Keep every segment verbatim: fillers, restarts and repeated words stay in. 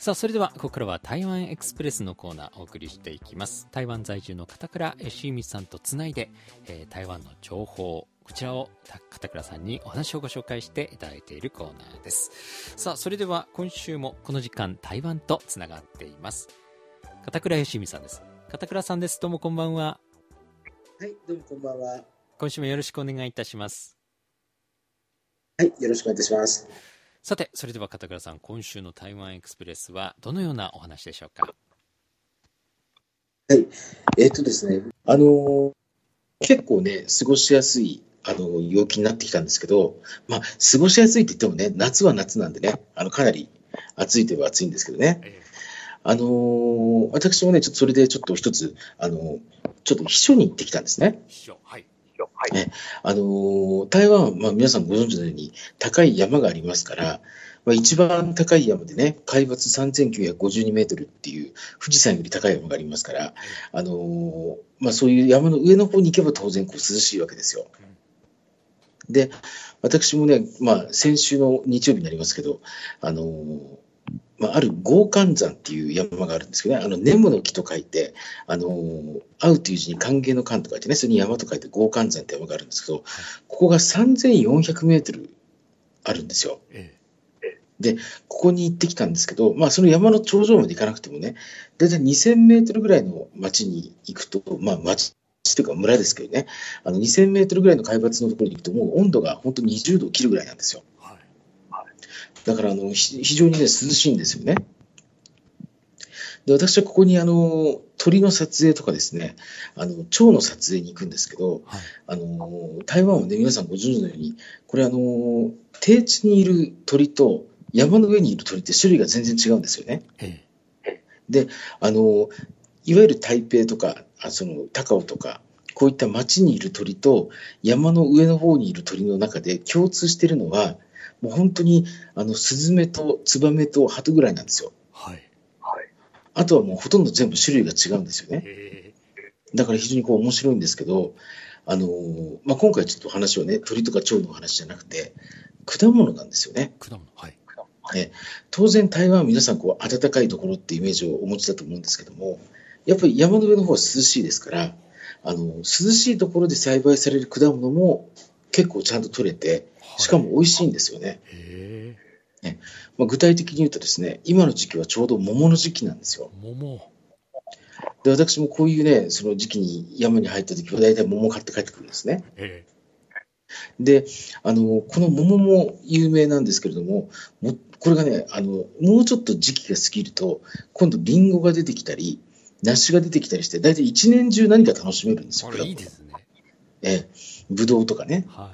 さあ、それではここからは台湾エクスプレスのコーナーお送りしていきます。台湾在住の片倉義美さんとつないで、えー、台湾の情報、こちらを片倉さんにお話をご紹介していただいているコーナーです。さあ、それでは今週もこの時間台湾とつながっています。片倉義美さんです。片倉さんです。どうもこんばんは。 はい、どうもこんばんは。 今週もよろしくお願いいたします。 はい、よろしくお願いいたします。 さて、それでは片倉さん、今週の台湾エクスプレスはどのようなお話でしょうか。 はい、えー、っとですね、あのー、結構ね、過ごしやすい、あのー、陽気になってきたんですけど、まあ、過ごしやすいって言ってもね、夏は夏なんでね、あの、かなり暑いといえば暑いんですけどね。えー、あのー、私もね、ちょっとそれでちょっと一つ、あのー、ちょっと避暑に行ってきたんですね。 避暑、はい。 はい、ね、あのー、台湾は、まあ、皆さんご存知のように高い山がありますから、まあ、一番高い山でね、海抜さんぜんきゅうひゃくごじゅうにメートルっていう富士山より高い山がありますから、あのーまあ、そういう山の上の方に行けば当然こう涼しいわけですよ。で、私もね、まあ、先週の日曜日になりますけど、あのーまあ、ある豪寒山っていう山があるんですけどね、あの、ネムの木と書いて、あのー、会うという字に歓迎の歓と書いてね、それに山と書いて豪寒山って山があるんですけど、ここがさんぜんよんひゃくメートルあるんですよ。で、ここに行ってきたんですけど、まあ、その山の頂上まで行かなくてもね、だいたいにせんメートルぐらいの町に行くと、まあ、町というか村ですけどね、あのにせんメートルぐらいの海抜のところに行くと、もう温度が本当ににじゅうどを切るぐらいなんですよ。だからあの非常にね涼しいんですよね。で、私はここにあの鳥の撮影とかですね、あの蝶の撮影に行くんですけど、はい、あの台湾はね皆さんご存知のように、これあの低地にいる鳥と山の上にいる鳥って種類が全然違うんですよね。で、あのいわゆる台北とかあその高雄とかこういった町にいる鳥と山の上の方にいる鳥の中で共通しているのは、もう本当にあのスズメとツバメとハトぐらいなんですよ。はい。あとはもうほとんど全部種類が違うんですよね。だから非常にこう面白いんですけど、あのーまあ、今回ちょっと話はね、鳥とか蝶の話じゃなくて、果物なんですよね。 果物、はい。 ね、当然台湾は皆さんこう暖かいところってイメージをお持ちだと思うんですけども、やっぱり山の上の方は涼しいですから、あの涼しいところで栽培される果物も結構ちゃんと取れて、しかも美味しいんですよね。はい、へね、まあ、具体的に言うとですね、今の時期はちょうど桃の時期なんですよ。 桃で、私もこういうね、その時期に山に入った時は大体桃を買って帰ってくるんですね。へで、あの、この桃も有名なんですけれども、もこれがね、あの、もうちょっと時期が過ぎると、今度リンゴが出てきたり、梨が出てきたりして、大体一年中何か楽しめるんですよ。 これいいですね。 ええ、ぶどうとかね。 はい、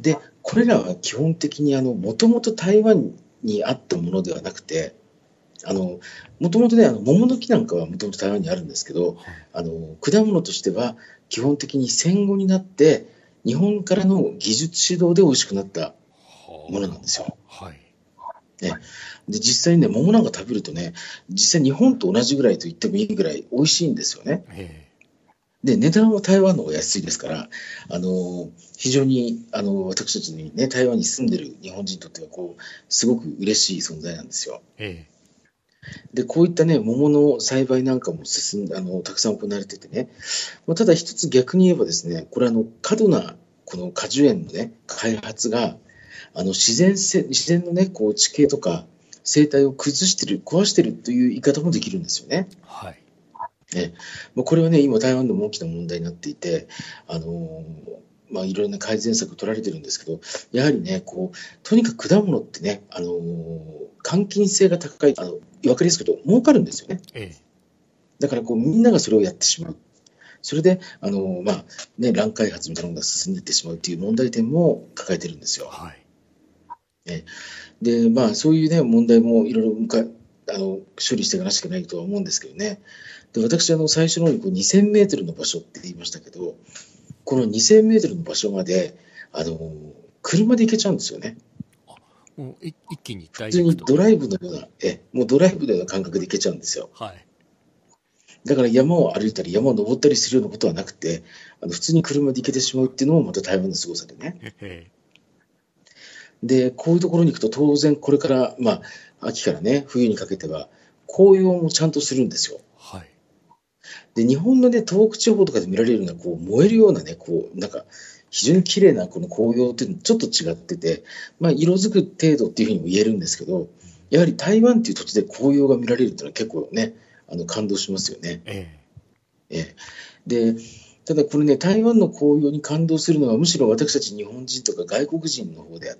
で、これらは基本的にあの、もともと台湾にあったものではなくて、あの、もともとね、あの、桃の木なんかはもともと台湾にあるんですけど、はい、あの、果物としては基本的に戦後になって、日本からの技術指導で美味しくなったものなんですよ。はい。ね、で、実際にね、桃なんか食べるとね、実際日本と同じぐらいと言ってもいいぐらい美味しいんですよね。で、値段は台湾の方が安いですから、あの、非常に、あの、私たちにね、台湾に住んでる日本人にとっては、こう、すごく嬉しい存在なんですよ。で、こういったね、桃の栽培なんかも進んで、あの、たくさん行われててね、まあ、ただ一つ逆に言えばですね、これあの、過度な、この果樹園のね、開発が、あの、自然せ、自然のね、こう、地形とか、生態を崩してる、壊してるという言い方もできるんですよね。はい。ね、まあ、これはね、今台湾でも大きな問題になっていて、あのー、まあ、いろいろな改善策取られてるんですけど、やはりね、こう、とにかく果物ってね、あのー、換金性が高い、あの、わかりやすく言うと、儲かるんですよね。ええ、だから、こう、みんながそれをやってしまう。それで、あのー、まあ、ね、乱開発みたいなのが進んでいってしまうっていう問題点も抱えてるんですよ。はい。えで、まあ、そういうね、問題もいろいろかあの処理していかなきゃいけないとは思うんですけどね。で、私、あの、最初の方にこうにせんメートルの場所って言いましたけど、このにせんメートルの場所まで、あの、車で行けちゃうんですよね。 あ、もう一気に普通にドライブのような、え、もうドライブのような感覚で行けちゃうんですよ。はい。だから山を歩いたり山を登ったりするようなことはなくて、あの普通に車で行けてしまうっていうのもまた台湾の凄さでね。で、こういうところに行くと当然これから、まあ、秋からね、冬にかけては、 紅葉もちゃんとするんですよ。 はい。 で、日本のね、東北地方とかで見られるような、こう、燃えるようなね、こう、なんか、非常に綺麗なこの紅葉っていうのとちょっと違ってて、まあ、色づく程度っていうふうにも言えるんですけど、やはり台湾っていう土地で紅葉が見られるっていうのは結構ね、あの、感動しますよね。 えええ。で、ただこれね、台湾の紅葉に感動するのはむしろ私たち日本人とか外国人の方であって、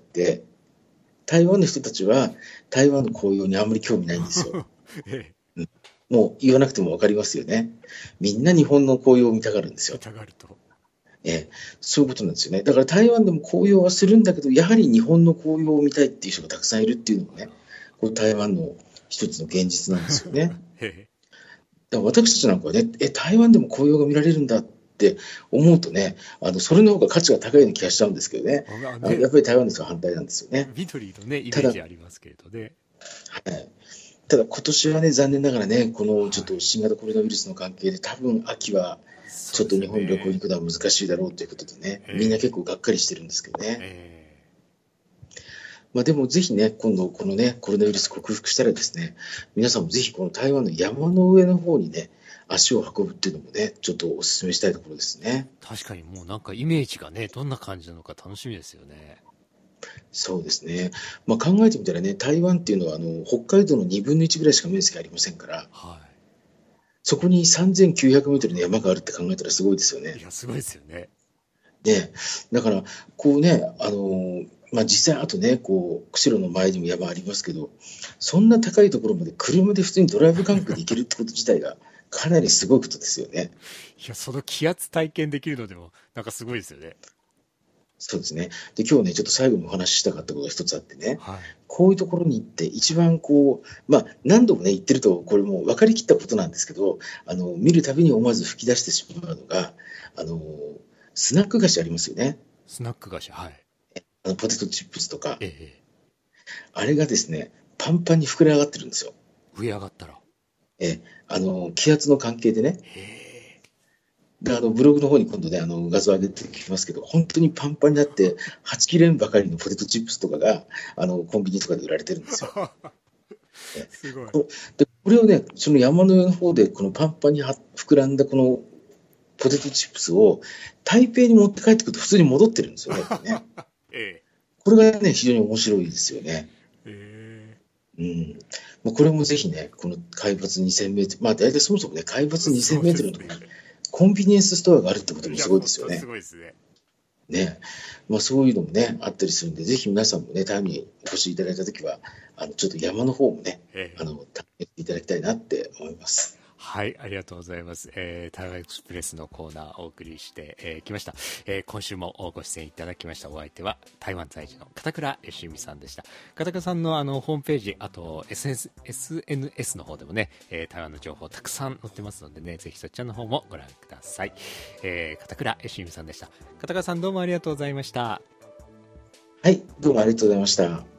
台湾の人たちは台湾の紅葉にあんまり興味ないんですよ。 え。ええ。 うん、もう言わなくても分かりますよね。みんな日本の紅葉を見たがるんですよ。 見たがると。 ええ、そういうことなんですよね。だから台湾でも紅葉はするんだけど、やはり日本の紅葉を見たいっていう人がたくさんいるっていうのもね、これ台湾の一つの現実なんですよね。 ええ。 だから私たちなんかはね、え、台湾でも紅葉が見られるんだって思うとね、あの、それの方が価値が高いような気がしちゃうんですけどね。あのまあね、 やっぱり台湾の人は反対なんですよね。 緑のね、イメただ、 ージありますけれどね。 はい。ただ今年はね、残念ながらね、このちょっとはい。 新型コロナウイルスの関係で、多分秋はそうですよちょっと日本に旅行に行ね。 くのは難しいだろうということでね、みんなえ結構がっかりしてるんですけどえ。 ね。 えまあでもぜひね、今度このね、コロナウイルス克服したらですね、皆さんもぜひこの台湾の山の上の方にね、足を運ぶっていうのもね、ちょっとお勧めしたいところですね。 え。確かにもうなんかイメージがね、どんな感じなのか楽しみですよね。 そうですね。まあ考えてみたらね、台湾っていうのはあの北海道のにぶんのいちぐらいしか面積ありませんから、 はそこにさんぜんきゅうひゃくメートルの山があるって考えたらすごいですよい。いね。 や、すごいですよね。 で、だから、こうね、あの、まあ、実際あとね、こう、釧路の前にも山ありますけど、そんな高いところまで車で普通にドライブ感覚で行けるってこと自体がかなりすごいことですよね。 いや、その気圧体験できるのでも、なんかすごいですよね。 そうですね。で、今日ね、ちょっと最後にお話ししたかったことが一つあってね、 はい。 こういうところに行って一番こう、まあ、何度もね、行ってると、これもう分かりきったことなんですけど、あの、見るたびに思わず吹き出してしまうのが、あの、スナック菓子ありますよね。 スナック菓子、はい。 あの、ポテトチップスとか。 ええ。 あれがですね、パンパンに膨れ上がってるんですよ。 上上がったら。 え、あの、気圧の関係でね。 へえ。 で、あの、ブログの方に今度ね、あの、画像上げてきますけど、本当にパンパンになって、はち切れんばかりのポテトチップスとかが、あの、コンビニとかで売られてるんですよ。えすごい。 こで、これをね、その山の上の方で、このパンパンには膨らんだこのポテトチップスを台北に持って帰ってくると普通に戻ってるんですよね、これね。 ええ。 これがね、非常に面白いですよね。 えうん。まあ、これもぜひね、この海抜にせんメートル、まあ大体そもそもね、海抜え。 2000 そうメーですね。 トルのところにコンビニエンスストアがあるってこともいや、 すごいで本当すすよね。 ごいですね。 ね。まあそういうのもね、あったりするんで、ぜひ皆さんもね、台湾にお越しいただいたときは、あの、ちょっと山の方もね、 ええ。 あの、体験していただきたいなって思います。 はい、ありがとうございます。えー、台湾エクスプレスのコーナーをお送りしてき、えー、来ました。えー、今週もご出演いただきましたお相手は、台湾在住の片倉しみさんでした。片倉さんのあの、ホームページ、あと エスエヌエス、エスエヌエス の方でもね、えー、台湾の情報たくさん載ってますのでね、ぜひそちらの方もご覧ください。えー、片倉しみさんでした。片倉さんどうもありがとうございました。 はい、どうもありがとうございました。